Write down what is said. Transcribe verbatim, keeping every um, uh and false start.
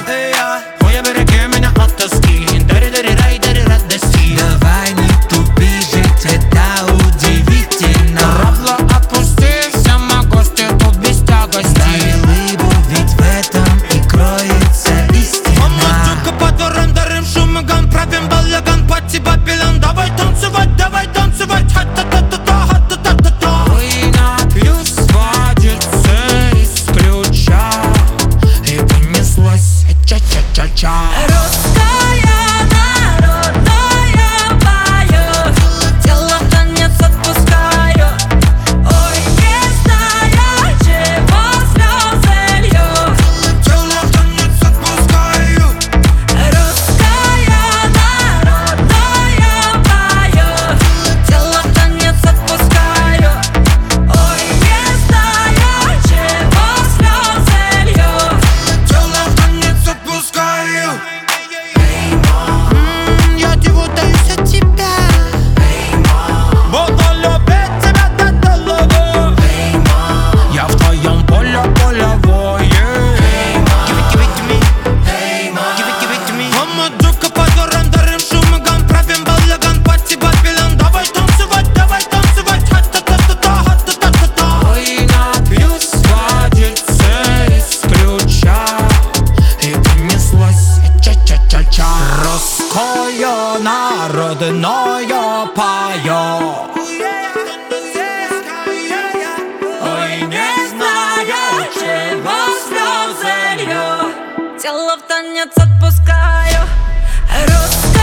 Ой, обереги меня от тоски. Дари-дари-рай, дари радости. Давай не тупи, жить это удивительно. Ровно отпусти, все мои гости тут без тягости. Дай улыбу, ведь в этом и кроется истина. Мамочка по дворам дарим шумыган, правим балаган, пати бабилан. Давай танцевать, давай танцевать, ха-та-та-та-та, ха-та-та-та-та. Ой, напьюсь, водится из ключа, и понеслась ча-ча-ча-ча. Русская народная поет, тело в танец отпускаю. Ой, не зная, чего слезы лью. Тело в танец отпускаю. Русская народная поет, тело в танец отпускаю. Ой, не зная, чего слезы лью. Тело в танец отпускаю. М, Я диву даюсь от тебя. Буду любить тебя до головы. Я в твоем поле полевое. Give it, give it to me. Give it, give it to me. Мамочка по дворам дарим шумыган, правим балаган, пати бабилан. Давай танцевать, давай танцевать, ха-та-та-та-та, ха-та-та-та-та. Ой, напьюсь, водится из ключа, и понеслась ча-ча-ча-ча. Русское народное поет. Ой, не знаю, Чего слезы лью, тело в танец отпускаю. Русская